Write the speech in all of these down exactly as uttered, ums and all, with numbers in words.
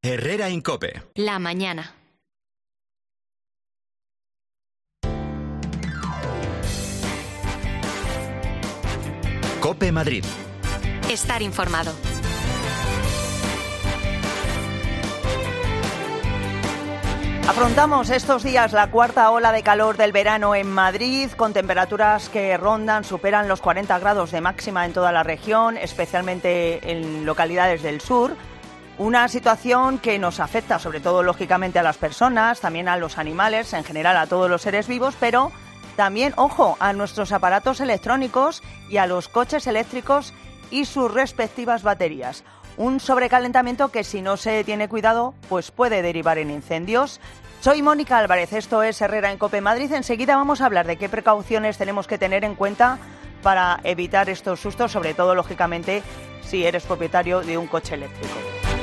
Herrera en COPE. La mañana. COPE Madrid. Estar informado. Afrontamos estos días la cuarta ola de calor del verano en Madrid, con temperaturas que rondan, superan los cuarenta grados de máxima en toda la región, especialmente en localidades del sur. Una situación que nos afecta sobre todo, lógicamente, a las personas, también a los animales, en general a todos los seres vivos, pero también, ojo, a nuestros aparatos electrónicos y a los coches eléctricos y sus respectivas baterías. Un sobrecalentamiento que, si no se tiene cuidado, pues puede derivar en incendios. Soy Mónica Álvarez, esto es Herrera en COPE Madrid. Enseguida vamos a hablar de qué precauciones tenemos que tener en cuenta para evitar estos sustos, sobre todo, lógicamente, si eres propietario de un coche eléctrico.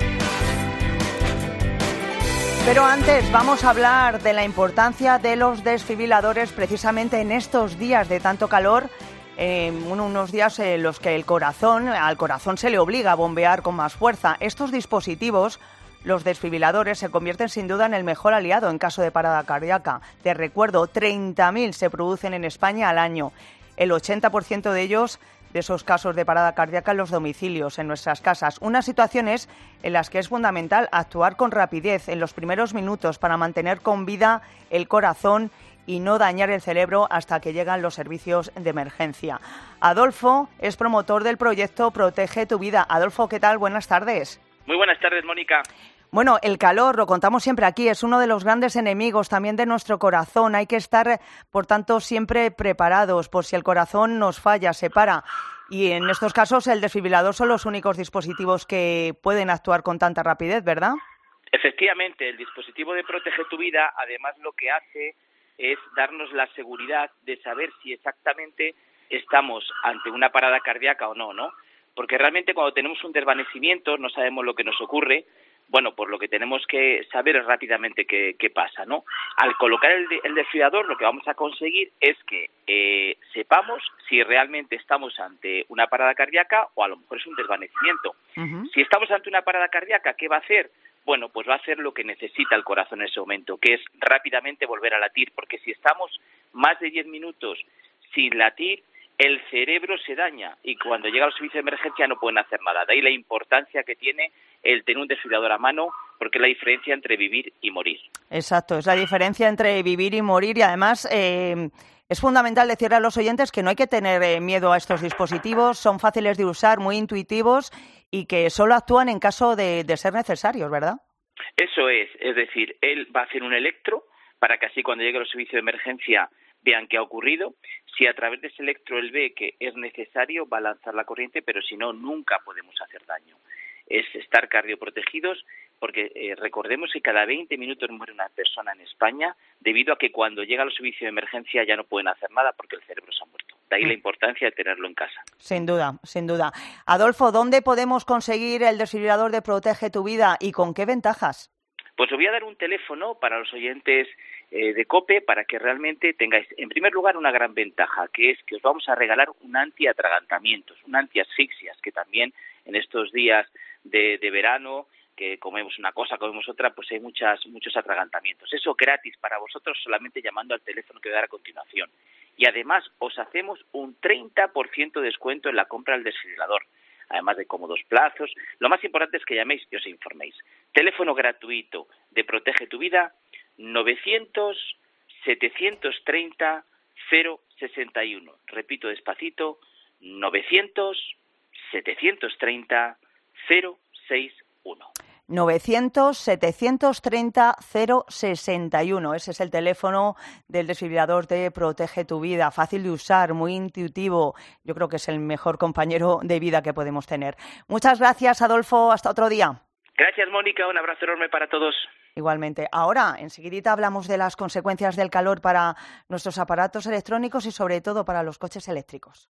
Pero antes vamos a hablar de la importancia de los desfibriladores precisamente en estos días de tanto calor, eh, unos días en los que el corazón, al corazón se le obliga a bombear con más fuerza. Estos dispositivos, los desfibriladores, se convierten sin duda en el mejor aliado en caso de parada cardíaca. Te recuerdo, treinta mil se producen en España al año. El ochenta por ciento de ellos, de esos casos de parada cardíaca, en los domicilios, en nuestras casas. Unas situaciones en las que es fundamental actuar con rapidez en los primeros minutos para mantener con vida el corazón y no dañar el cerebro hasta que llegan los servicios de emergencia. Adolfo es promotor del proyecto Protege tu Vida. Adolfo, ¿qué tal? Buenas tardes. Muy buenas tardes, Mónica. Bueno, el calor, lo contamos siempre aquí, es uno de los grandes enemigos también de nuestro corazón. Hay que estar, por tanto, siempre preparados por si el corazón nos falla, se para. Y en estos casos el desfibrilador son los únicos dispositivos que pueden actuar con tanta rapidez, ¿verdad? Efectivamente, el dispositivo de Protege tu Vida, además, lo que hace es darnos la seguridad de saber si exactamente estamos ante una parada cardíaca o no, ¿no? Porque realmente cuando tenemos un desvanecimiento no sabemos lo que nos ocurre. Bueno, pues lo que tenemos que saber es rápidamente qué, qué pasa, ¿no? Al colocar el, el desfibrilador, lo que vamos a conseguir es que eh, sepamos si realmente estamos ante una parada cardíaca o a lo mejor es un desvanecimiento. Uh-huh. Si estamos ante una parada cardíaca, ¿qué va a hacer? Bueno, pues va a hacer lo que necesita el corazón en ese momento, que es rápidamente volver a latir, porque si estamos más de diez minutos sin latir, el cerebro se daña y cuando llega al servicio de emergencia no pueden hacer nada. De ahí la importancia que tiene el tener un desfibrilador a mano, porque es la diferencia entre vivir y morir. Exacto, es la diferencia entre vivir y morir y además eh, es fundamental decirle a los oyentes que no hay que tener eh, miedo a estos dispositivos, son fáciles de usar, muy intuitivos y que solo actúan en caso de, de ser necesarios, ¿verdad? Eso es, es decir, él va a hacer un electro para que así cuando llegue al servicio de emergencia vean qué ha ocurrido. Si a través de ese electro él ve que es necesario, va a lanzar la corriente, pero si no, nunca podemos hacer daño. Es estar cardioprotegidos, porque eh, recordemos que cada veinte minutos muere una persona en España debido a que cuando llega al servicio de emergencia ya no pueden hacer nada porque el cerebro se ha muerto. De ahí la importancia de tenerlo en casa. Sin duda, sin duda. Adolfo, ¿dónde podemos conseguir el desfibrilador de Protege tu Vida y con qué ventajas? Pues os voy a dar un teléfono para los oyentes eh, de COPE para que realmente tengáis, en primer lugar, una gran ventaja, que es que os vamos a regalar un antiatragantamientos, un antiasfixias, que también en estos días de, de verano, que comemos una cosa, comemos otra, pues hay muchas, muchos atragantamientos. Eso gratis para vosotros solamente llamando al teléfono que voy a dar a continuación. Y además os hacemos un treinta por ciento de descuento en la compra del desfibrilador, además de cómodos plazos. Lo más importante es que llaméis y os informéis. Teléfono gratuito de Protege tu Vida, novecientos, setecientos treinta, cero sesenta y uno. Repito despacito, novecientos, setecientos treinta, cero sesenta y uno. novecientos, setecientos treinta, cero sesenta y uno. Ese es el teléfono del desfibrilador de Protege tu Vida. Fácil de usar, muy intuitivo. Yo creo que es el mejor compañero de vida que podemos tener. Muchas gracias, Adolfo. Hasta otro día. Gracias, Mónica. Un abrazo enorme para todos. Igualmente. Ahora, enseguidita hablamos de las consecuencias del calor para nuestros aparatos electrónicos y sobre todo para los coches eléctricos.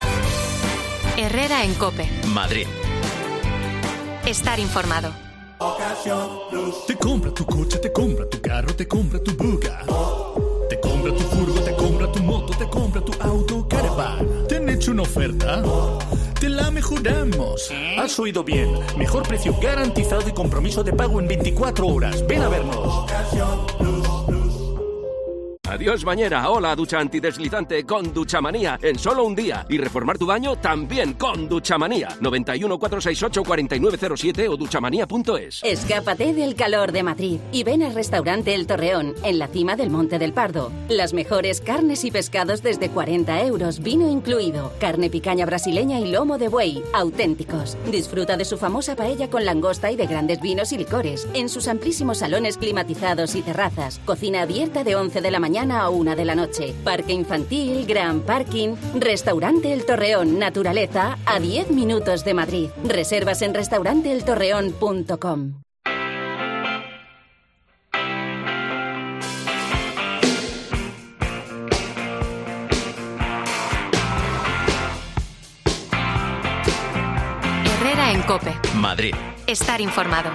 Herrera en COPE. Madrid. Estar informado. Te compra tu coche, te compra tu carro, te compra tu buga. Te compra tu furgo, te compra tu moto, te compra tu auto, caravan. ¿Te han hecho una oferta? te la mejoramos. Has oído bien. Mejor precio garantizado y compromiso de pago en veinticuatro horas. Ven a vernos. Adiós bañera, hola ducha antideslizante con Duchamanía en solo un día. Y reformar tu baño también con Duchamanía. noventa y uno, cuatrocientos sesenta y ocho, cuarenta y nueve cero siete o duchamanía punto es. Escápate del calor de Madrid y ven al restaurante El Torreón, en la cima del Monte del Pardo. Las mejores carnes y pescados desde cuarenta euros, vino incluido. Carne picaña brasileña y lomo de buey, auténticos. Disfruta de su famosa paella con langosta y de grandes vinos y licores. En sus amplísimos salones climatizados y terrazas. Cocina abierta de once de la mañana a una de la noche. Parque infantil, gran parking. Restaurante El Torreón, naturaleza a diez minutos de Madrid. Reservas en restaurante el torreón punto com. Herrera en COPE. Madrid. Estar informado.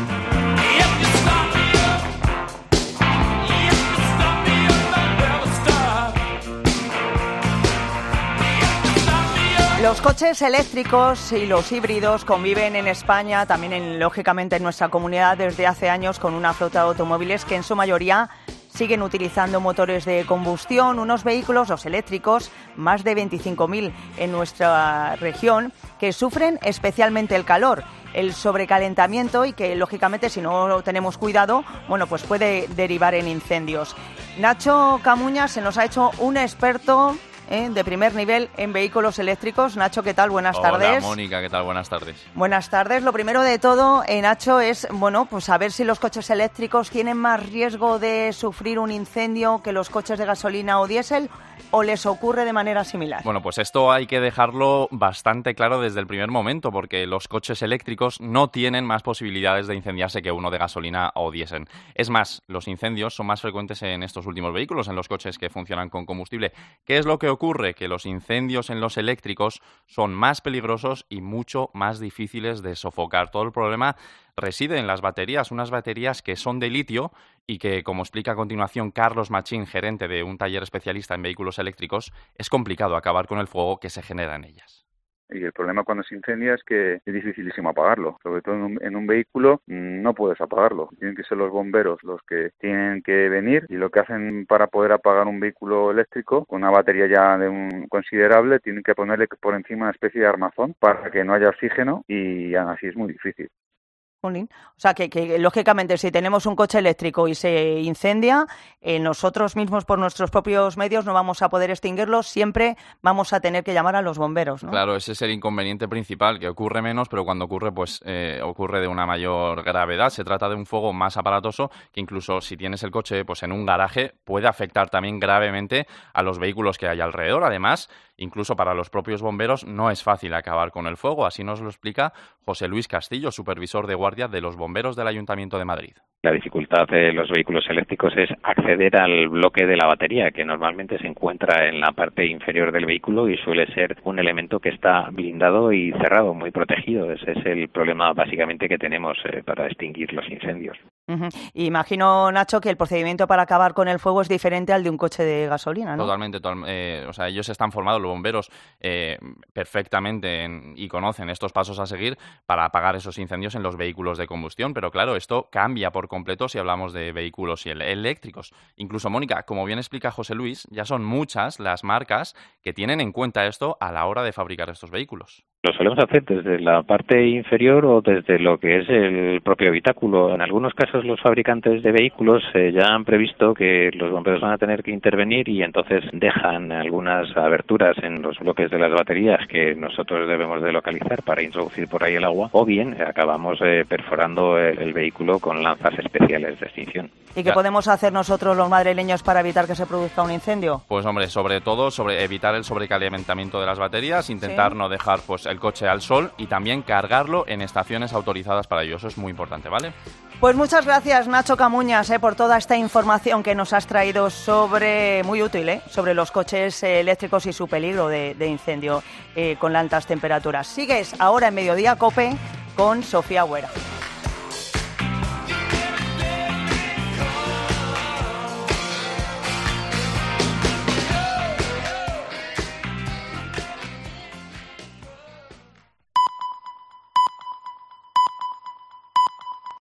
Los coches eléctricos y los híbridos conviven en España, también en, lógicamente en nuestra comunidad, desde hace años con una flota de automóviles que en su mayoría siguen utilizando motores de combustión, unos vehículos, los eléctricos, más de veinticinco mil en nuestra región, que sufren especialmente el calor, el sobrecalentamiento y que, lógicamente, si no tenemos cuidado, bueno, pues puede derivar en incendios. Nacho Camuñas se nos ha hecho un experto ¿eh? de primer nivel en vehículos eléctricos. Nacho, ¿qué tal? Buenas Hola, tardes. Hola, Mónica, ¿qué tal? Buenas tardes. Buenas tardes. Lo primero de todo, eh, Nacho, es, bueno, pues saber si los coches eléctricos tienen más riesgo de sufrir un incendio que los coches de gasolina o diésel, o les ocurre de manera similar. Bueno, pues esto hay que dejarlo bastante claro desde el primer momento, porque los coches eléctricos no tienen más posibilidades de incendiarse que uno de gasolina o diésel. Es más, los incendios son más frecuentes en estos últimos vehículos, en los coches que funcionan con combustible. ¿Qué es lo que ocurre? Que los incendios en los eléctricos son más peligrosos y mucho más difíciles de sofocar. Todo el problema reside en las baterías, unas baterías que son de litio y que, como explica a continuación Carlos Machín, gerente de un taller especialista en vehículos eléctricos, es complicado acabar con el fuego que se genera en ellas. Y el problema cuando se incendia es que es dificilísimo apagarlo. Sobre todo en un, en un vehículo no puedes apagarlo. Tienen que ser los bomberos los que tienen que venir, y lo que hacen para poder apagar un vehículo eléctrico con una batería ya de un considerable, tienen que ponerle por encima una especie de armazón para que no haya oxígeno, y así es muy difícil. O sea, que, que lógicamente si tenemos un coche eléctrico y se incendia, eh, nosotros mismos por nuestros propios medios no vamos a poder extinguirlo, siempre vamos a tener que llamar a los bomberos, ¿no? Claro, ese es el inconveniente principal, que ocurre menos, pero cuando ocurre, pues eh, ocurre de una mayor gravedad. Se trata de un fuego más aparatoso que incluso si tienes el coche pues en un garaje puede afectar también gravemente a los vehículos que hay alrededor. Además, incluso para los propios bomberos no es fácil acabar con el fuego. Así nos lo explica José Luis Castillo, supervisor de guardia de los bomberos del Ayuntamiento de Madrid. La dificultad de los vehículos eléctricos es acceder al bloque de la batería, que normalmente se encuentra en la parte inferior del vehículo y suele ser un elemento que está blindado y cerrado, muy protegido. Ese es el problema básicamente que tenemos eh, para extinguir los incendios. Uh-huh. Imagino, Nacho, que el procedimiento para acabar con el fuego es diferente al de un coche de gasolina, ¿no? Totalmente. Total, eh, o sea, ellos están formados, los bomberos, eh, perfectamente en, y conocen estos pasos a seguir para apagar esos incendios en los vehículos de combustión. Pero claro, esto cambia por completo si hablamos de vehículos eléctricos. Incluso, Mónica, como bien explica José Luis, ya son muchas las marcas que tienen en cuenta esto a la hora de fabricar estos vehículos. Lo solemos hacer desde la parte inferior o desde lo que es el propio habitáculo. En algunos casos los fabricantes de vehículos eh, ya han previsto que los bomberos van a tener que intervenir y entonces dejan algunas aberturas en los bloques de las baterías que nosotros debemos de localizar para introducir por ahí el agua, o bien acabamos eh, perforando el, el vehículo con lanzas especiales de extinción. ¿Y qué podemos hacer nosotros los madrileños para evitar que se produzca un incendio? Pues hombre, sobre todo sobre evitar el sobrecalentamiento de las baterías, intentar ¿Sí? no dejar pues el coche al sol y también cargarlo en estaciones autorizadas para ello. Eso es muy importante, ¿vale? Pues muchas gracias, Nacho Camuñas, eh, por toda esta información que nos has traído sobre, muy útil, eh, sobre los coches eh, eléctricos y su peligro de, de incendio eh, con altas temperaturas. Sigues ahora en Mediodía COPE con Sofía Huera.